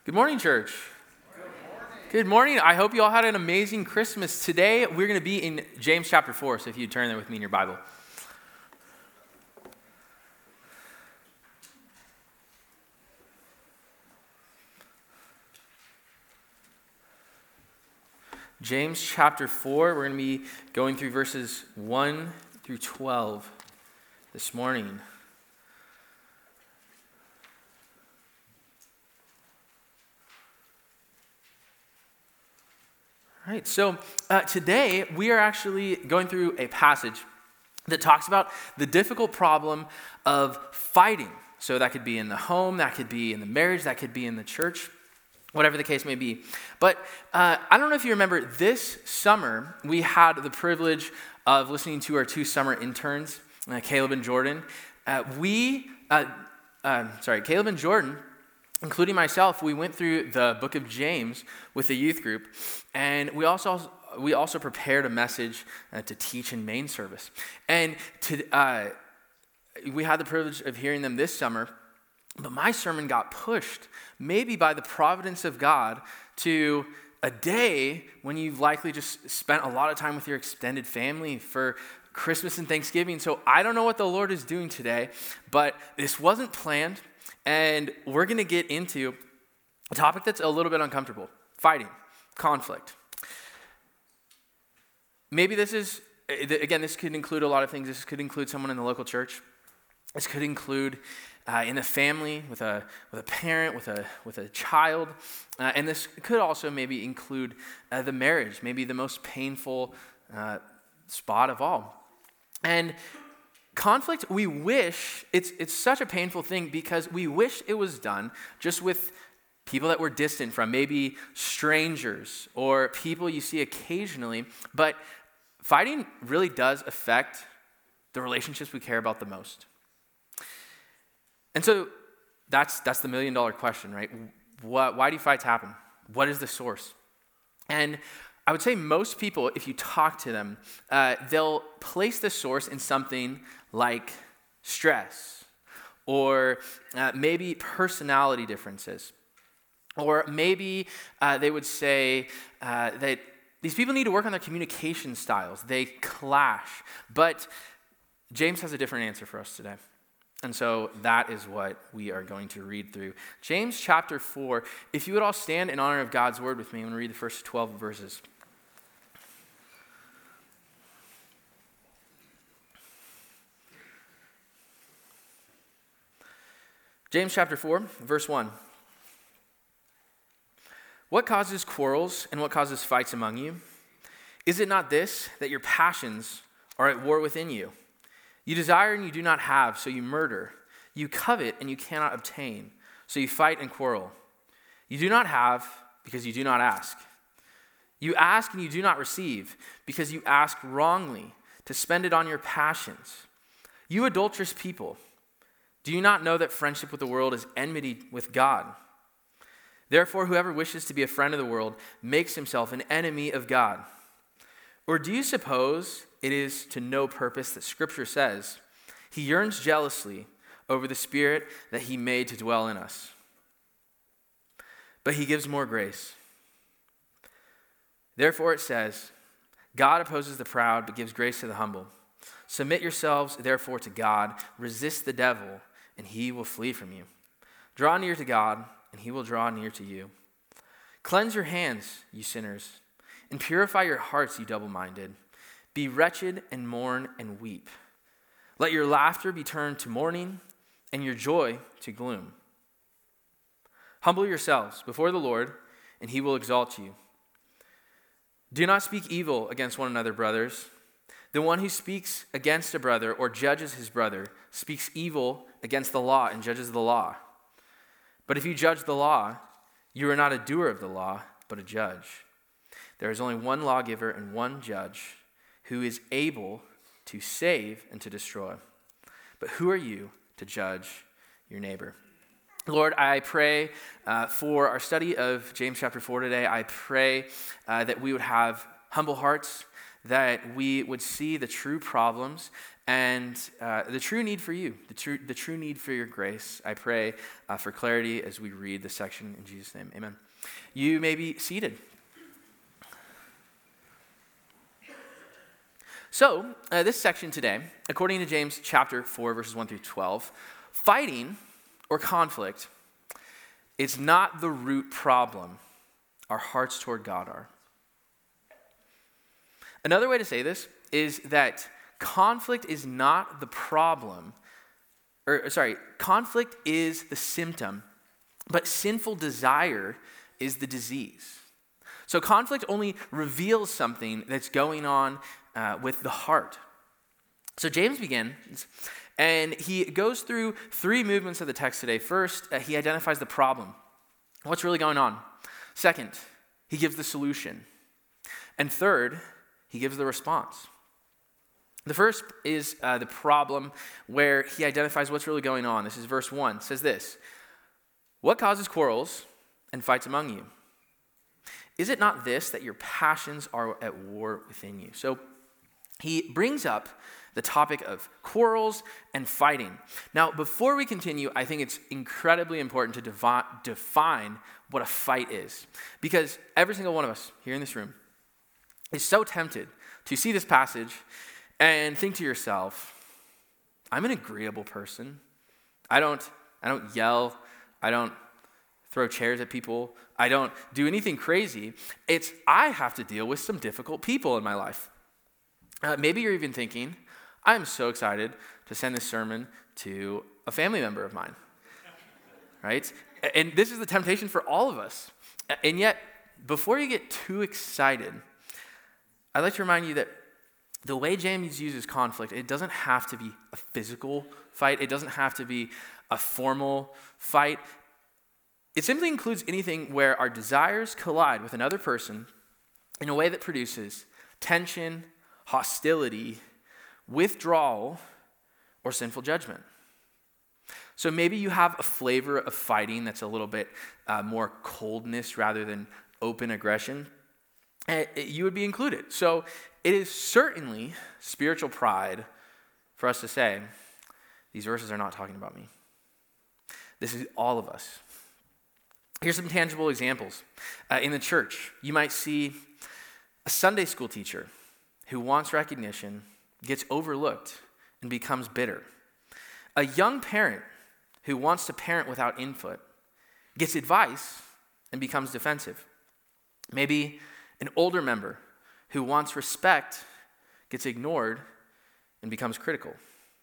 Good morning, church. Good morning. I hope you all had an amazing Christmas. Today, we're going to be in James chapter 4, so if you turn there with me in your Bible. James chapter 4, we're going to be going through verses 1 through 12 this morning. All right, so today we are actually going through a passage that talks about the difficult problem of fighting. So that could be in the home, that could be in the marriage, that could be in the church, whatever the case may be. But I don't know if you remember, this summer we had the privilege of listening to our two summer interns, Caleb and Jordan. Caleb and Jordan, including myself, we went through the book of James with the youth group, and we also prepared a message to teach in main service. And we had the privilege of hearing them this summer, but my sermon got pushed, maybe by the providence of God, to a day when you've likely just spent a lot of time with your extended family for Christmas and Thanksgiving. So I don't know what the Lord is doing today, but this wasn't planned. And we're going to get into a topic that's a little bit uncomfortable: fighting, conflict. Maybe this could include a lot of things. This could include someone in the local church. This could include in the family, with a parent, with a child. And this could also maybe include the marriage, maybe the most painful spot of all. And conflict, we wish, it's such a painful thing because we wish it was done just with people that we're distant from, maybe strangers or people you see occasionally, but fighting really does affect the relationships we care about the most. And so that's the million-dollar question, right? Why do fights happen? What is the source? And I would say most people, if you talk to them, they'll place the source in something like stress, or maybe personality differences, or maybe they would say that these people need to work on their communication styles. They clash. But James has a different answer for us today. And so that is what we are going to read through. James chapter 4, if you would all stand in honor of God's word with me, I'm going to read the first 12 verses. James chapter 4, verse 1. What causes quarrels and what causes fights among you? Is it not this, that your passions are at war within you? You desire and you do not have, so you murder. You covet and you cannot obtain, so you fight and quarrel. You do not have because you do not ask. You ask and you do not receive because you ask wrongly to spend it on your passions. You adulterous people, do you not know that friendship with the world is enmity with God? Therefore, whoever wishes to be a friend of the world makes himself an enemy of God. Or do you suppose it is to no purpose that Scripture says, He yearns jealously over the Spirit that He made to dwell in us? But He gives more grace. Therefore it says, God opposes the proud, but gives grace to the humble. Submit yourselves, therefore, to God. Resist the devil, and he will flee from you. Draw near to God, and he will draw near to you. Cleanse your hands, you sinners, and purify your hearts, you double-minded. Be wretched and mourn and weep. Let your laughter be turned to mourning, and your joy to gloom. Humble yourselves before the Lord, and he will exalt you. Do not speak evil against one another, brothers. The one who speaks against a brother or judges his brother speaks evil against the law and judges the law. But if you judge the law, you are not a doer of the law, but a judge. There is only one lawgiver and one judge who is able to save and to destroy. But who are you to judge your neighbor? Lord, I pray for our study of James chapter 4 today. I pray that we would have humble hearts, that we would see the true problems and the true need for you, the true need for your grace. I pray for clarity as we read this section in Jesus' name. Amen. You may be seated. So, this section today, according to James chapter 4, verses 1 through 12, fighting or conflict is not the root problem. Our hearts toward God are. Another way to say this is that conflict is not the problem, conflict is the symptom, but sinful desire is the disease. So conflict only reveals something that's going on with the heart. So James begins, and he goes through three movements of the text today. First, he identifies the problem. What's really going on? Second, he gives the solution. And third, he gives the response. The first is the problem, where he identifies what's really going on. This is verse 1. It says this: "What causes quarrels and fights among you? Is it not this, that your passions are at war within you?" So he brings up the topic of quarrels and fighting. Now, before we continue, I think it's incredibly important to define what a fight is. Because every single one of us here in this room is so tempted to see this passage and think to yourself, I'm an agreeable person. I don't yell. I don't throw chairs at people. I don't do anything crazy. I have to deal with some difficult people in my life. Maybe you're even thinking, I'm so excited to send this sermon to a family member of mine, right? And this is the temptation for all of us. And yet, before you get too excited, I'd like to remind you that the way James uses conflict, it doesn't have to be a physical fight. It doesn't have to be a formal fight. It simply includes anything where our desires collide with another person in a way that produces tension, hostility, withdrawal, or sinful judgment. So maybe you have a flavor of fighting that's a little bit more coldness rather than open aggression. You would be included. So it is certainly spiritual pride for us to say, these verses are not talking about me. This is all of us. Here's some tangible examples. In the church, you might see a Sunday school teacher who wants recognition, gets overlooked, and becomes bitter. A young parent who wants to parent without input, gets advice, and becomes defensive. Maybe an older member who wants respect, gets ignored, and becomes critical.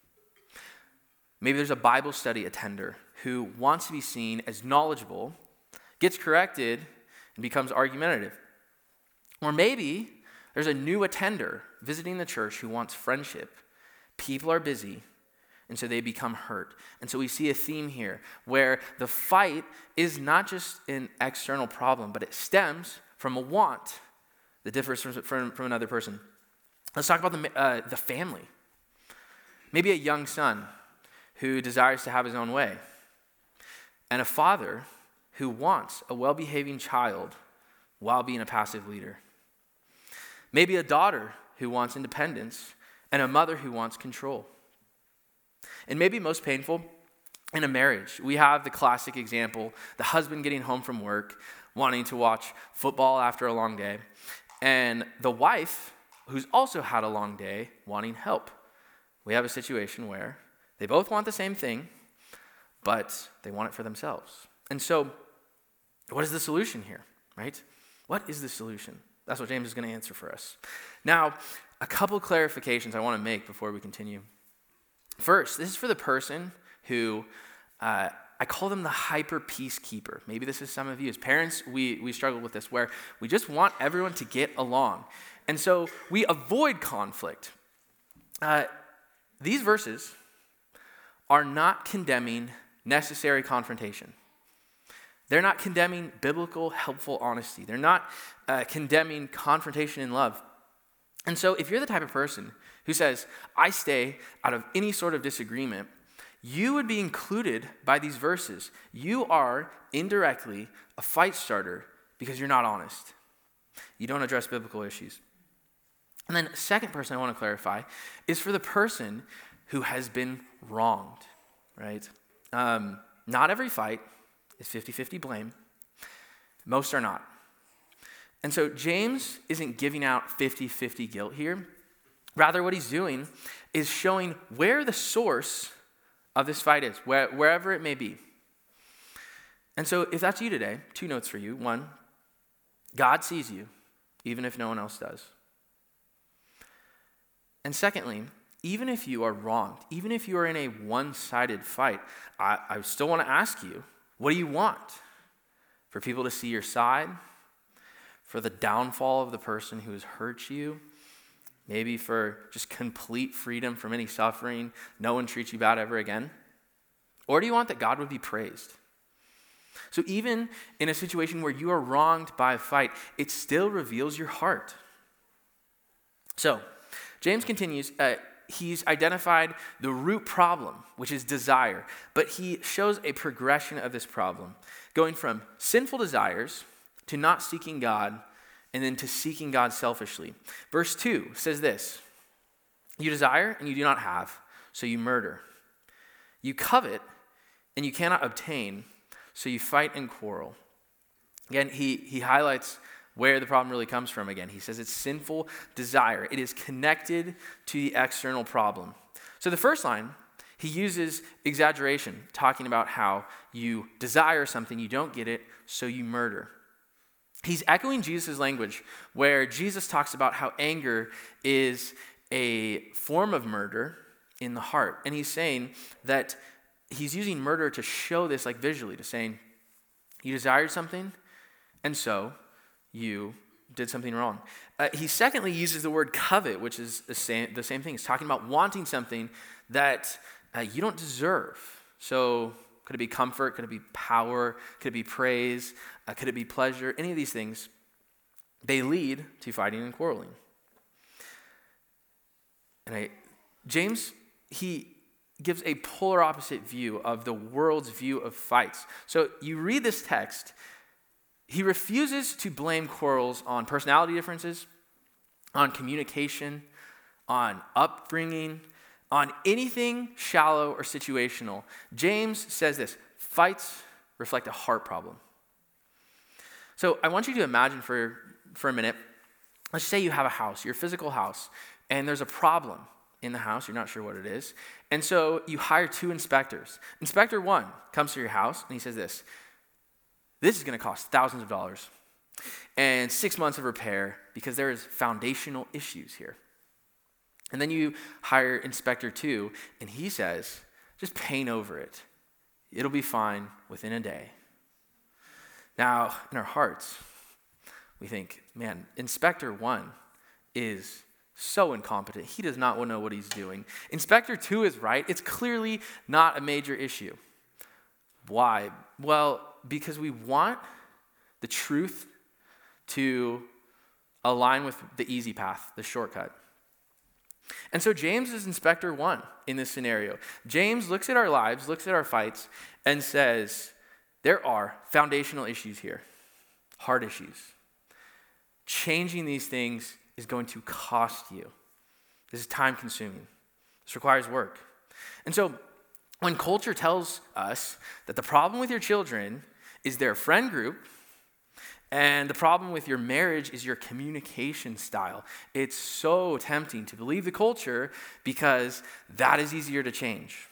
Maybe there's a Bible study attender who wants to be seen as knowledgeable, gets corrected, and becomes argumentative. Or maybe there's a new attender visiting the church who wants friendship. People are busy, and so they become hurt. And so we see a theme here where the fight is not just an external problem, but it stems from a want that differs from another person. Let's talk about the family. Maybe a young son who desires to have his own way, and a father who wants a well-behaving child while being a passive leader. Maybe a daughter who wants independence, and a mother who wants control. And maybe most painful, in a marriage, we have the classic example, the husband getting home from work, wanting to watch football after a long day, and the wife, who's also had a long day, wanting help. We have a situation where they both want the same thing, but they want it for themselves. And so, what is the solution here, right? What is the solution? That's what James is going to answer for us. Now, a couple clarifications I want to make before we continue. First, this is for the person who, I call them the hyper peacekeeper. Maybe this is some of you. As parents, we struggle with this, where we just want everyone to get along. And so we avoid conflict. These verses are not condemning necessary confrontation. They're not condemning biblical, helpful honesty. They're not condemning confrontation in love. And so if you're the type of person who says, I stay out of any sort of disagreement, you would be included by these verses. You are indirectly a fight starter because you're not honest. You don't address biblical issues. And then second person I want to clarify is for the person who has been wronged, right? Not every fight is 50-50 blame. Most are not. And so James isn't giving out 50-50 guilt here. Rather, what he's doing is showing where the source of this fight is, wherever it may be. And so if that's you today, 2 notes for you. 1, God sees you, even if no one else does. And secondly, even if you are wronged, even if you are in a one-sided fight, I still want to ask you, what do you want? For people to see your side? For the downfall of the person who has hurt you? Maybe for just complete freedom from any suffering, no one treats you bad ever again? Or do you want that God would be praised? So even in a situation where you are wronged by a fight, it still reveals your heart. So James continues, he's identified the root problem, which is desire, but he shows a progression of this problem, going from sinful desires to not seeking God, and then to seeking God selfishly. Verse 2 says this: you desire and you do not have, so you murder. You covet and you cannot obtain, so you fight and quarrel. Again, he highlights where the problem really comes from again. He says it's sinful desire. It is connected to the external problem. So the first line, he uses exaggeration, talking about how you desire something, you don't get it, so you murder. He's echoing Jesus' language, where Jesus talks about how anger is a form of murder in the heart. And he's saying that he's using murder to show this like visually, to saying, you desired something, and so you did something wrong. He secondly uses the word covet, which is the same thing. He's talking about wanting something that you don't deserve. So could it be comfort? Could it be power? Could it be praise? Could it be pleasure? Any of these things, they lead to fighting and quarreling. And James, he gives a polar opposite view of the world's view of fights. So you read this text, he refuses to blame quarrels on personality differences, on communication, on upbringing, on anything shallow or situational. James says this: fights reflect a heart problem. So I want you to imagine for a minute, let's say you have a house, your physical house, and there's a problem in the house, you're not sure what it is, and so you hire 2 inspectors. Inspector 1 comes to your house and he says this is going to cost thousands of dollars and 6 months of repair because there is foundational issues here. And then you hire Inspector 2 and he says, just paint over it. It'll be fine within a day. Now, in our hearts, we think, man, Inspector 1 is so incompetent. He does not know what he's doing. Inspector 2 is right. It's clearly not a major issue. Why? Well, because we want the truth to align with the easy path, the shortcut. And so James is Inspector 1 in this scenario. James looks at our lives, looks at our fights, and says, there are foundational issues here, hard issues. Changing these things is going to cost you. This is time consuming. This requires work. And so when culture tells us that the problem with your children is their friend group, and the problem with your marriage is your communication style, it's so tempting to believe the culture because that is easier to change.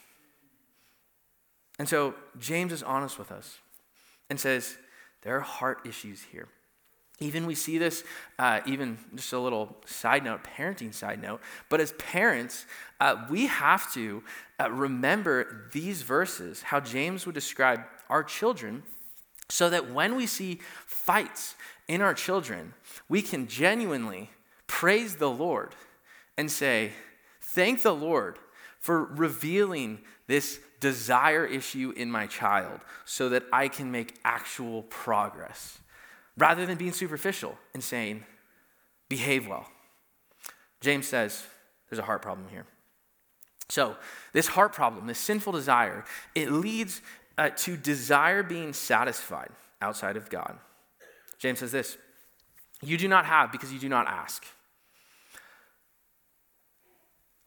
And so James is honest with us and says, there are heart issues here. Even we see this, even just a little side note, parenting side note, but as parents, we have to remember these verses, how James would describe our children, so that when we see fights in our children, we can genuinely praise the Lord and say, thank the Lord for revealing this desire issue in my child so that I can make actual progress, rather than being superficial and saying, behave well. James says there's a heart problem here. So this heart problem, this sinful desire, it leads to desire being satisfied outside of God. James says this: you do not have because you do not ask.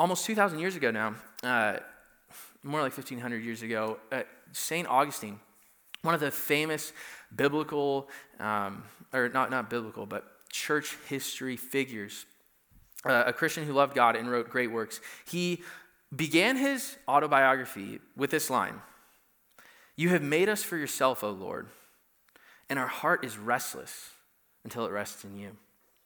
almost 2,000 years ago now, more like 1,500 years ago, St. Augustine, one of the famous biblical, or not biblical, but church history figures, a Christian who loved God and wrote great works, he began his autobiography with this line: "You have made us for yourself, O Lord, and our heart is restless until it rests in you."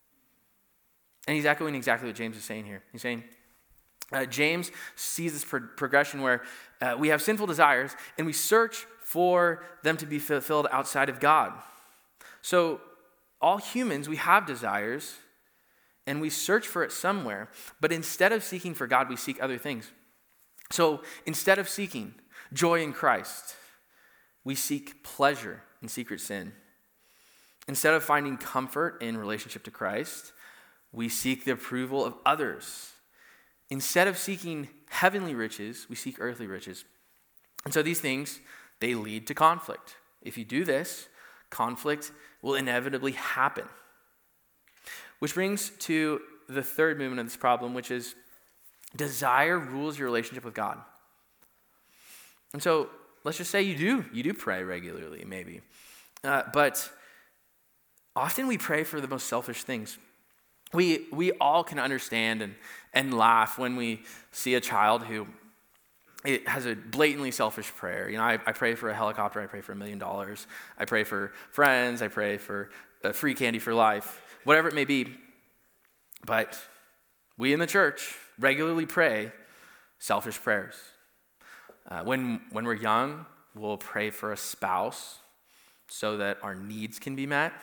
And he's echoing exactly what James is saying here. He's saying, James sees this progression where we have sinful desires and we search for them to be fulfilled outside of God. So all humans, we have desires and we search for it somewhere, but instead of seeking for God, we seek other things. So instead of seeking joy in Christ, we seek pleasure in secret sin. Instead of finding comfort in relationship to Christ, we seek the approval of others. Instead of seeking heavenly riches, we seek earthly riches. And so these things, they lead to conflict. If you do this, conflict will inevitably happen. Which brings to the third movement of this problem, which is desire rules your relationship with God. And so let's just say you do pray regularly, maybe. But often we pray for the most selfish things. We all can understand and laugh when we see a child who it has a blatantly selfish prayer. You know, I pray for a helicopter, I pray for $1 million, I pray for friends, I pray for free candy for life, whatever it may be. But we in the church regularly pray selfish prayers. When we're young, we'll pray for a spouse so that our needs can be met.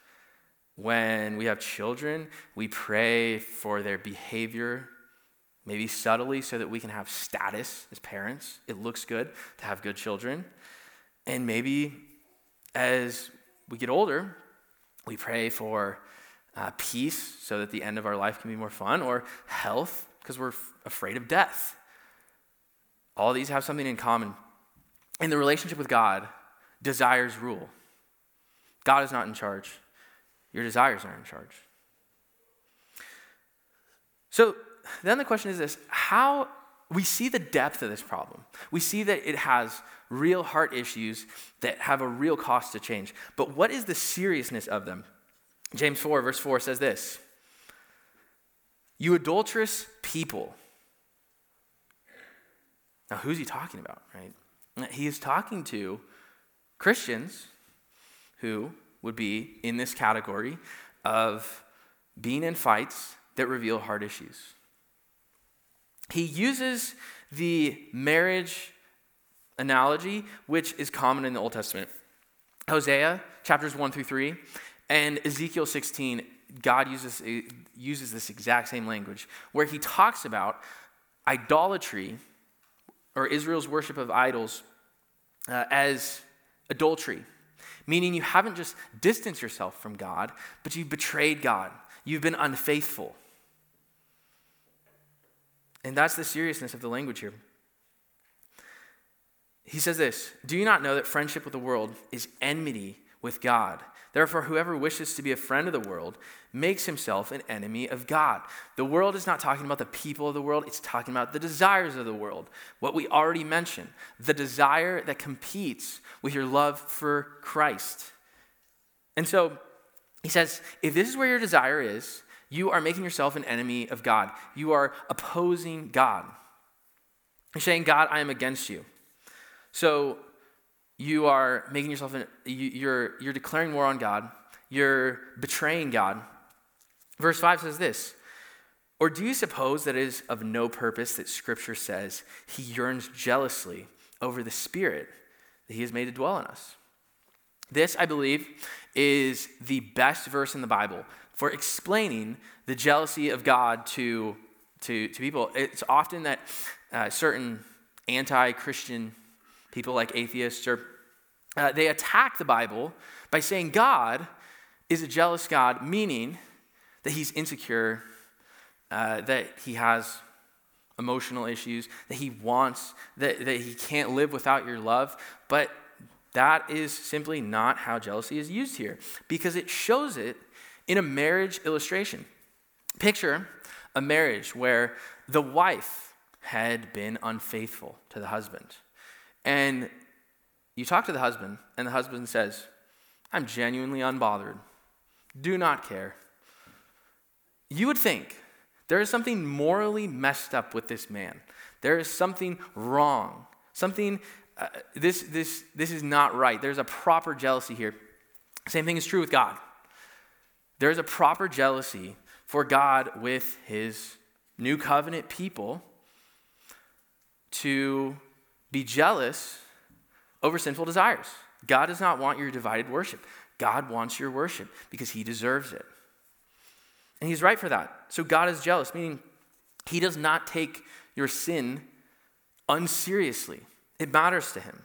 When we have children, we pray for their behavior, maybe subtly, so that we can have status as parents. It looks good to have good children. And maybe as we get older, we pray for peace so that the end of our life can be more fun, or health because we're afraid of death. All these have something in common. In the relationship with God, desires rule. God is not in charge. Your desires are in charge. So then the question is this: how we see the depth of this problem. We see that it has real heart issues that have a real cost to change. But what is the seriousness of them? James 4, verse 4 says this: "You adulterous people." Now, who's he talking about, right? He is talking to Christians who would be in this category of being in fights that reveal heart issues. He uses the marriage analogy, which is common in the Old Testament. Hosea, chapters 1 through 3, and Ezekiel 16, God uses this exact same language, where he talks about idolatry, or Israel's worship of idols, as adultery. Meaning you haven't just distanced yourself from God, but you've betrayed God. You've been unfaithful. And that's the seriousness of the language here. He says this: "Do you not know that friendship with the world is enmity with God? Therefore, whoever wishes to be a friend of the world makes himself an enemy of God." The world is not talking about the people of the world. It's talking about the desires of the world. What we already mentioned, the desire that competes with your love for Christ. And so he says, if this is where your desire is, you are making yourself an enemy of God. You are opposing God. You're saying, "God, I am against you." So you are making yourself, you're declaring war on God. You're betraying God. Verse 5 says this: "Or do you suppose that it is of no purpose that Scripture says he yearns jealously over the Spirit that he has made to dwell in us?" This, I believe, is the best verse in the Bible for explaining the jealousy of God to people. It's often that certain anti-Christian people, like atheists, or they attack the Bible by saying God is a jealous God, meaning that he's insecure, that he has emotional issues, that he wants, that he can't live without your love. But that is simply not how jealousy is used here, because it shows it in a marriage illustration. Picture a marriage where the wife had been unfaithful to the husband. And you talk to the husband, and the husband says, I'm genuinely unbothered. Do not care. You would think there is something morally messed up with this man. There is something wrong. This is not right. There's a proper jealousy here. Same thing is true with God. There's a proper jealousy for God with his new covenant people to be jealous over sinful desires. God does not want your divided worship. God wants your worship because he deserves it. And he's right for that. So God is jealous, meaning he does not take your sin unseriously. It matters to him.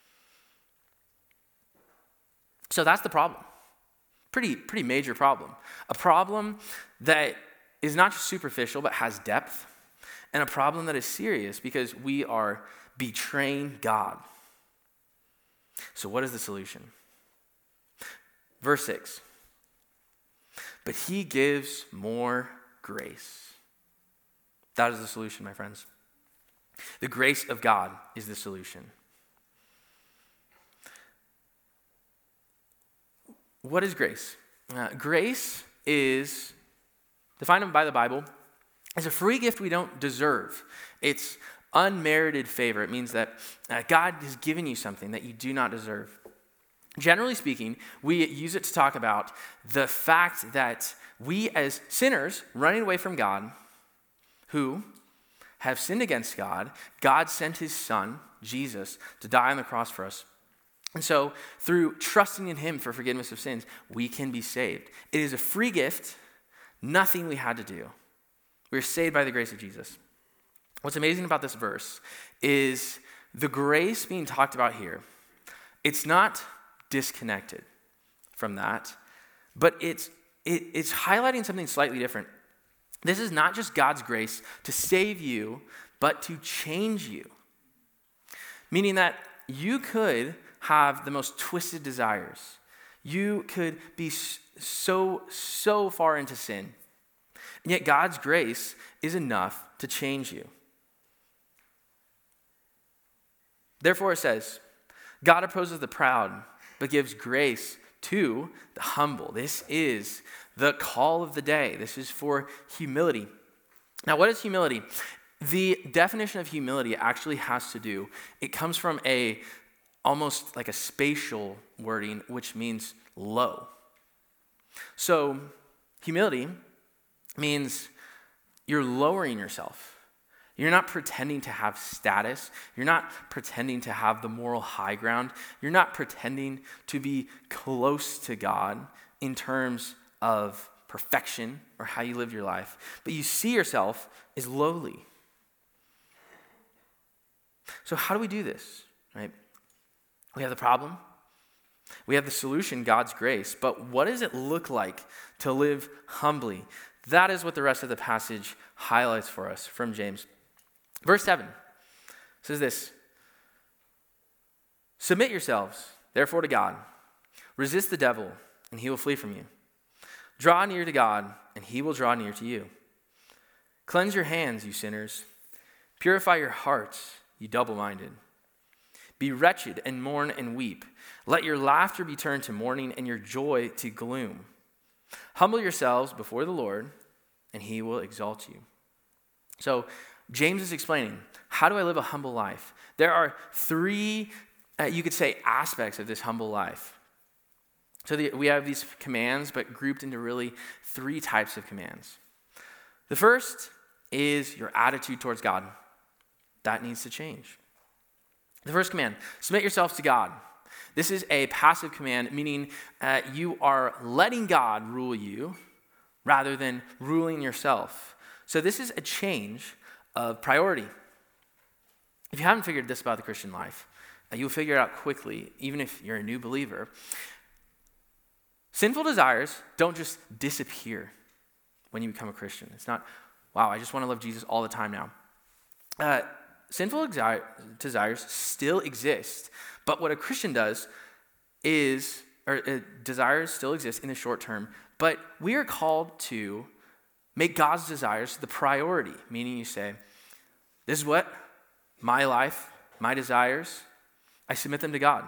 So that's the problem. Pretty major problem. A problem that is not just superficial but has depth, and a problem that is serious because we are betraying God. So what is the solution? Verse 6. But he gives more grace. That is the solution, my friends. The grace of God is the solution. What is grace? Grace is, defined by the Bible, as a free gift we don't deserve. It's unmerited favor. It means that God has given you something that you do not deserve. Generally speaking, we use it to talk about the fact that we as sinners running away from God, who have sinned against God, God sent his son, Jesus, to die on the cross for us. And so, through trusting in him for forgiveness of sins, we can be saved. It is a free gift, nothing we had to do. We are saved by the grace of Jesus. What's amazing about this verse is the grace being talked about here. It's not disconnected from that, but it's highlighting something slightly different. This is not just God's grace to save you, but to change you. Meaning that you could have the most twisted desires. You could be so far into sin. And yet God's grace is enough to change you. Therefore it says, God opposes the proud, but gives grace to the humble. This is the call of the day. This is for humility. Now, what is humility? The definition of humility actually has to do, it comes from almost like a spatial wording, which means low. So, humility means you're lowering yourself. You're not pretending to have status. You're not pretending to have the moral high ground. You're not pretending to be close to God in terms of perfection or how you live your life. But you see yourself as lowly. So how do we do this, right? We have the problem. We have the solution, God's grace. But what does it look like to live humbly? That is what the rest of the passage highlights for us from James. Verse 7 says this: Submit yourselves, therefore, to God. Resist the devil, and he will flee from you. Draw near to God, and he will draw near to you. Cleanse your hands, you sinners. Purify your hearts, you double-minded. Be wretched and mourn and weep. Let your laughter be turned to mourning and your joy to gloom. Humble yourselves before the Lord, and he will exalt you. So, James is explaining, how do I live a humble life? There are three, you could say, aspects of this humble life. So we have these commands, but grouped into really three types of commands. The first is your attitude towards God. That needs to change. The first command, submit yourselves to God. This is a passive command, meaning you are letting God rule you rather than ruling yourself. So this is a change of priority. If you haven't figured this about the Christian life, you'll figure it out quickly, even if you're a new believer. Sinful desires don't just disappear when you become a Christian. It's not, wow, I just want to love Jesus all the time now. Sinful desires still exist, but what a Christian does desires still exist in the short term, but we are called to Make God's desires the priority, meaning you say, this is what my life, my desires, I submit them to God.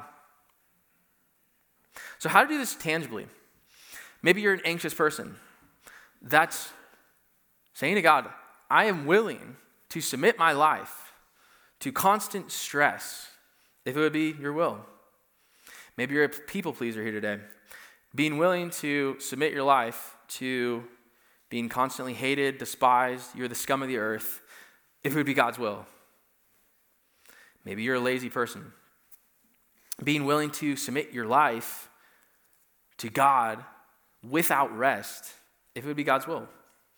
So how to do this tangibly? Maybe you're an anxious person. That's saying to God, I am willing to submit my life to constant stress, if it would be your will. Maybe you're a people pleaser here today. Being willing to submit your life to being constantly hated, despised, you're the scum of the earth, if it would be God's will. Maybe you're a lazy person. Being willing to submit your life to God without rest, if it would be God's will.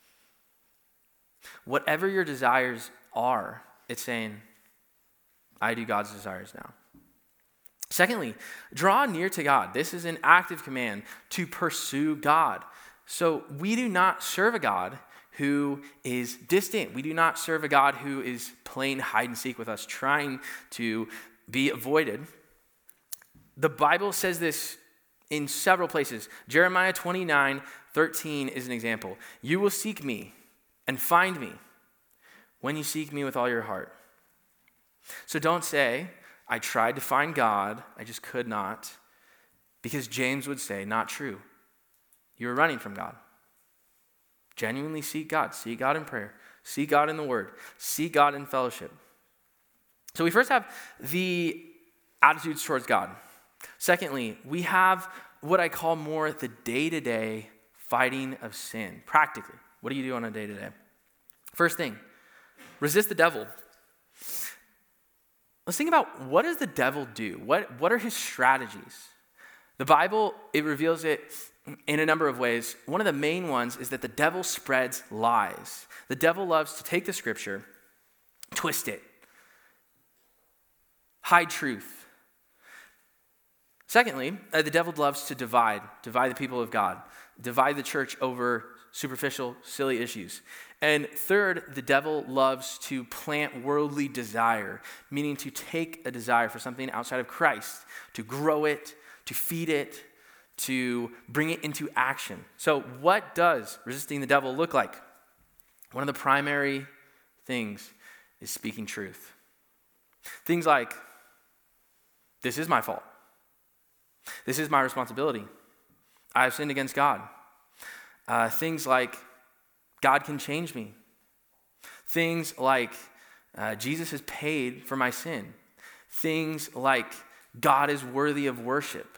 Whatever your desires are, it's saying, I do God's desires now. Secondly, draw near to God. This is an active command to pursue God. So we do not serve a God who is distant. We do not serve a God who is playing hide and seek with us, trying to be avoided. The Bible says this in several places. Jeremiah 29:13 is an example. You will seek me and find me when you seek me with all your heart. So don't say, I tried to find God, I just could not. Because James would say, not true. You're running from God. Genuinely seek God. Seek God in prayer. Seek God in the Word. Seek God in fellowship. So we first have the attitudes towards God. Secondly, we have what I call more the day-to-day fighting of sin. Practically, what do you do on a day-to-day? First thing, resist the devil. Let's think about, what does the devil do? What are his strategies? The Bible, it reveals it in a number of ways. One of the main ones is that the devil spreads lies. The devil loves to take the scripture, twist it, hide truth. Secondly, the devil loves to divide the people of God, divide the church over superficial, silly issues. And third, the devil loves to plant worldly desire, meaning to take a desire for something outside of Christ, to grow it, to feed it, to bring it into action. So what does resisting the devil look like? One of the primary things is speaking truth. Things like, this is my fault. This is my responsibility. I have sinned against God. Things like, God can change me. Things like, Jesus has paid for my sin. Things like, God is worthy of worship.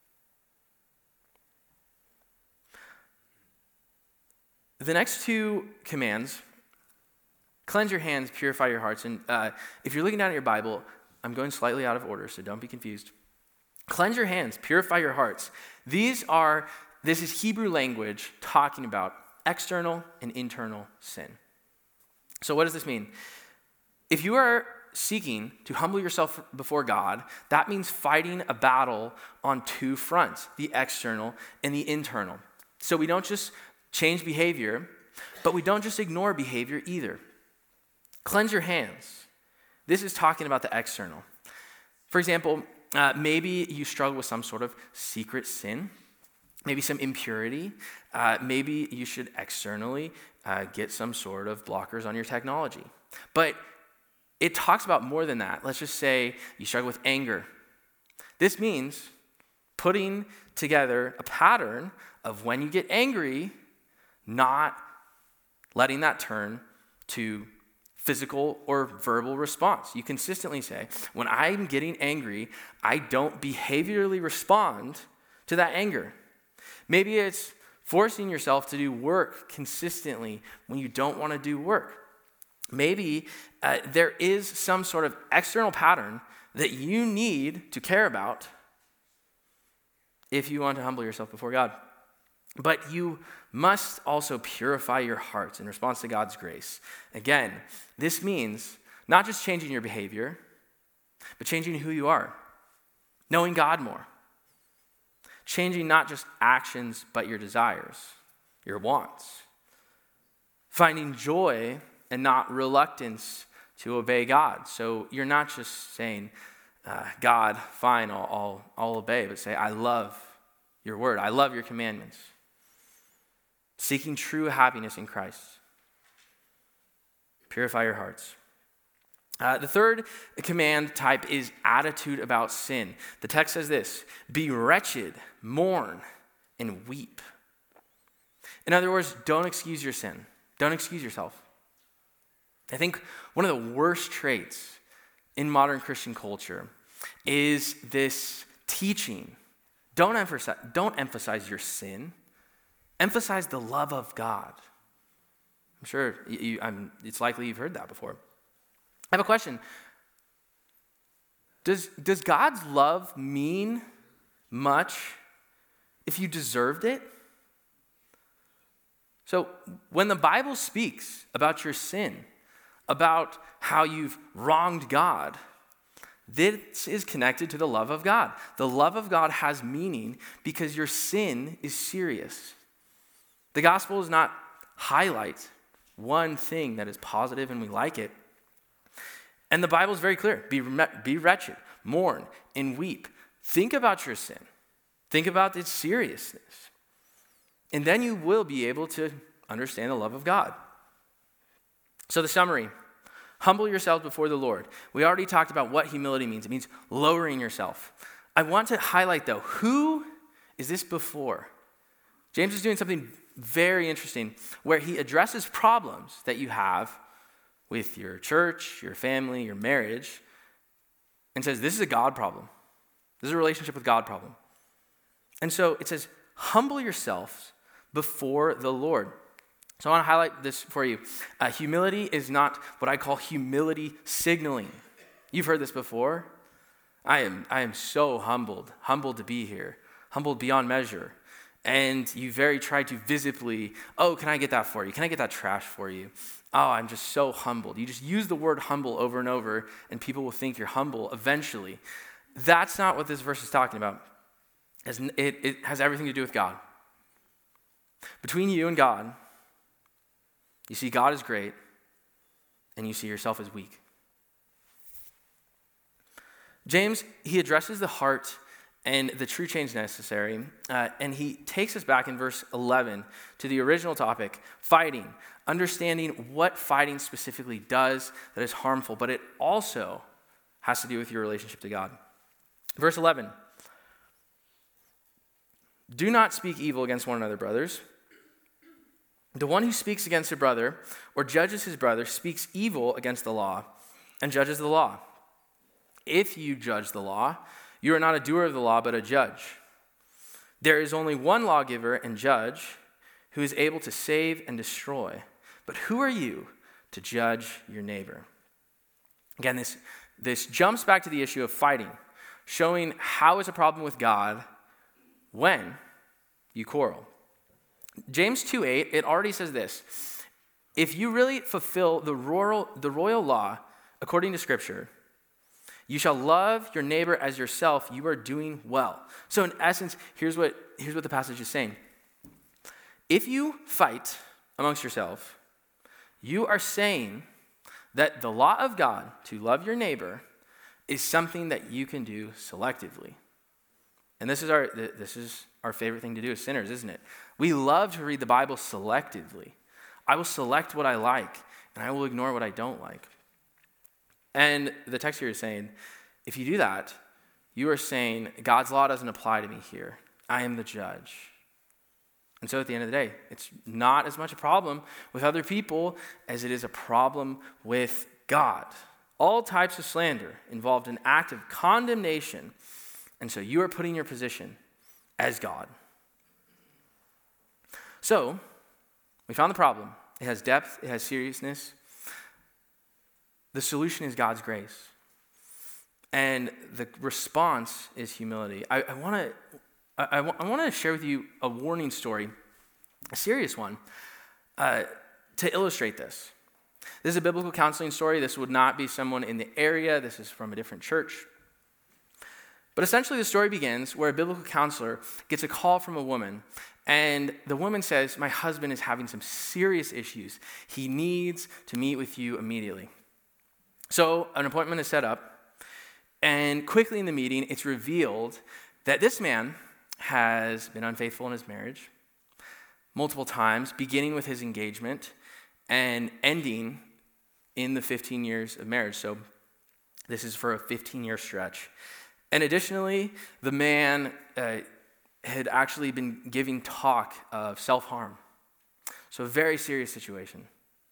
The next two commands, cleanse your hands, purify your hearts. And if you're looking down at your Bible, I'm going slightly out of order, so don't be confused. Cleanse your hands, purify your hearts. This is Hebrew language talking about external and internal sin. So what does this mean? If you are seeking to humble yourself before God, that means fighting a battle on two fronts, the external and the internal. So we don't just change behavior, but we don't just ignore behavior either. Cleanse your hands. This is talking about the external. For example, maybe you struggle with some sort of secret sin, maybe some impurity. Maybe you should externally get some sort of blockers on your technology. But it talks about more than that. Let's just say you struggle with anger. This means putting together a pattern of when you get angry, not letting that turn to physical or verbal response. You consistently say, when I'm getting angry, I don't behaviorally respond to that anger. Maybe it's forcing yourself to do work consistently when you don't want to do work. Maybe there is some sort of external pattern that you need to care about if you want to humble yourself before God. But you must also purify your hearts in response to God's grace. Again, this means not just changing your behavior, but changing who you are, knowing God more, changing not just actions, but your desires, your wants, finding joy and not reluctance to obey God. So you're not just saying, God, fine, I'll obey, but say, I love your word. I love your commandments. seeking true happiness in Christ. Purify your hearts. The third command type is attitude about sin. The text says this: be wretched, mourn, and weep. In other words, don't excuse your sin. Don't excuse yourself. I think one of the worst traits in modern Christian culture is this teaching. Don't emphasize your sin. Emphasize the love of God. I'm sure it's likely you've heard that before. I have a question. Does God's love mean much if you deserved it? So when the Bible speaks about your sin, about how you've wronged God, this is connected to the love of God. The love of God has meaning because your sin is serious. The gospel does not highlight one thing that is positive and we like it. And the Bible is very clear. Be wretched, mourn, and weep. Think about your sin. Think about its seriousness. And then you will be able to understand the love of God. So the summary: humble yourselves before the Lord. We already talked about what humility means. It means lowering yourself. I want to highlight, though, who is this before? James is doing something very interesting where he addresses problems that you have with your church, your family, your marriage, and says this is a God problem. This is a relationship with God problem. And so it says, humble yourselves before the Lord. So I want to highlight this for you. Humility is not what I call humility signaling. You've heard this before. I am so humbled to be here, humbled beyond measure. And you very try to visibly, oh, can I get that for you? Can I get that trash for you? Oh, I'm just so humbled. You just use the word humble over and over, and people will think you're humble eventually. That's not what this verse is talking about. It has everything to do with God. Between you and God, you see God is great, and you see yourself as weak. James, he addresses the heart and the true change necessary, and he takes us back in verse 11 to the original topic, fighting, understanding what fighting specifically does that is harmful, but it also has to do with your relationship to God. Verse 11, do not speak evil against one another, brothers. The one who speaks against a brother or judges his brother speaks evil against the law and judges the law. If you judge the law, you are not a doer of the law, but a judge. There is only one lawgiver and judge who is able to save and destroy. But who are you to judge your neighbor? Again, this jumps back to the issue of fighting, showing how it's a problem with God when you quarrel. James 2:8, it already says this: if you really fulfill the royal law according to Scripture, you shall love your neighbor as yourself, you are doing well. So in essence, here's what the passage is saying. If you fight amongst yourself, you are saying that the law of God to love your neighbor is something that you can do selectively. And this is our favorite thing to do as sinners, isn't it? We love to read the Bible selectively. I will select what I like, and I will ignore what I don't like. And the text here is saying, if you do that, you are saying God's law doesn't apply to me here. I am the judge. And so at the end of the day, it's not as much a problem with other people as it is a problem with God. All types of slander involved an act of condemnation. And so you are putting your position as God. So, we found the problem. It has depth, it has seriousness. The solution is God's grace. And the response is humility. I want to share with you a warning story, a serious one, to illustrate this. This is a biblical counseling story. This would not be someone in the area. This is from a different church. But essentially the story begins where a biblical counselor gets a call from a woman, and the woman says, my husband is having some serious issues. He needs to meet with you immediately. So an appointment is set up, and quickly in the meeting, it's revealed that this man has been unfaithful in his marriage, multiple times, beginning with his engagement and ending in the 15 years of marriage. So this is for a 15-year stretch. And additionally, the man had actually been giving talk of self-harm. So a very serious situation.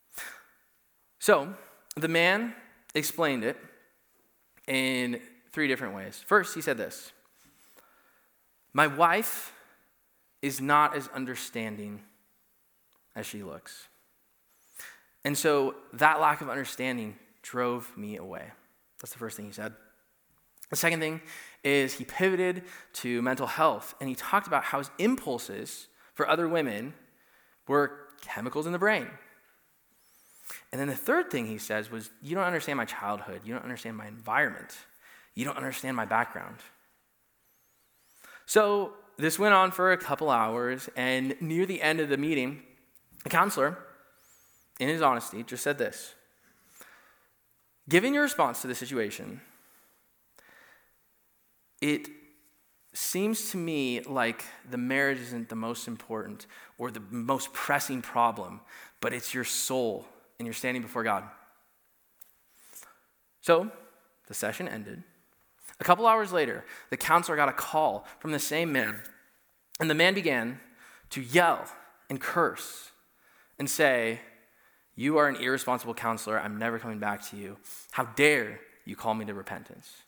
So the man explained it in 3 different ways. First, he said this: "My wife is not as understanding as she looks." And so that lack of understanding drove me away. That's the first thing he said. The second thing is he pivoted to mental health, and he talked about how his impulses for other women were chemicals in the brain. And then the third thing he says was, "You don't understand my childhood. You don't understand my environment. You don't understand my background." So this went on for a couple hours, and near the end of the meeting, the counselor, in his honesty, just said this: "Given your response to the situation, it seems to me like the marriage isn't the most important or the most pressing problem, but it's your soul, and you're standing before God." So the session ended. A couple hours later, the counselor got a call from the same man, and the man began to yell and curse and say, "You are an irresponsible counselor. I'm never coming back to you. How dare you call me to repentance?"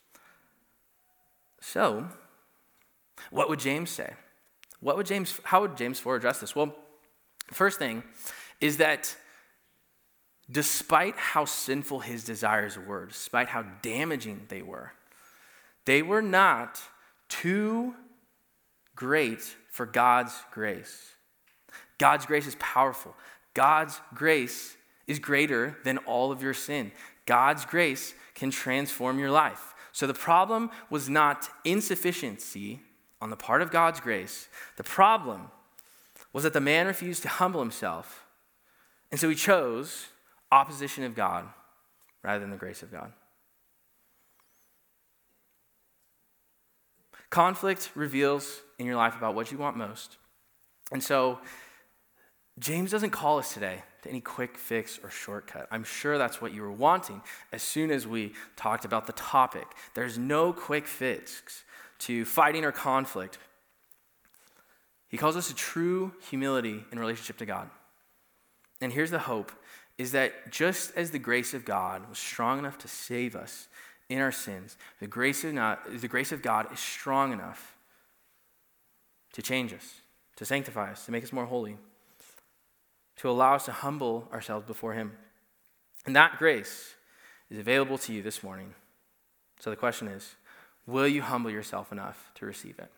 So, what would James say? How would James 4 address this? Well, the first thing is that despite how sinful his desires were, despite how damaging they were not too great for God's grace. God's grace is powerful. God's grace is greater than all of your sin. God's grace can transform your life. So the problem was not insufficiency on the part of God's grace. The problem was that the man refused to humble himself, and so he chose opposition of God rather than the grace of God. Conflict reveals in your life about what you want most. And so James doesn't call us today to any quick fix or shortcut. I'm sure that's what you were wanting as soon as we talked about the topic. There's no quick fix to fighting or conflict. He calls us to true humility in relationship to God. And here's the hope, is that just as the grace of God was strong enough to save us in our sins, the grace of God is strong enough to change us, to sanctify us, to make us more holy, to allow us to humble ourselves before him. And that grace is available to you this morning. So the question is, will you humble yourself enough to receive it?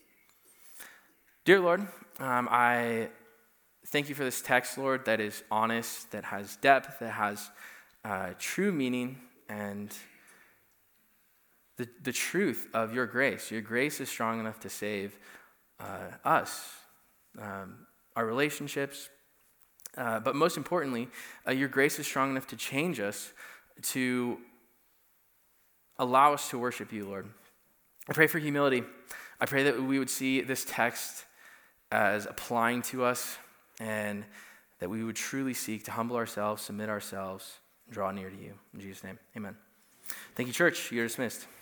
Dear Lord, I thank you for this text, Lord, that is honest, that has depth, that has true meaning, and the truth of your grace. Your grace is strong enough to save us, our relationships, but most importantly, your grace is strong enough to change us, to allow us to worship you, Lord. I pray for humility. I pray that we would see this text as applying to us, and that we would truly seek to humble ourselves, submit ourselves, and draw near to you. In Jesus' name, amen. Thank you, church. You're dismissed.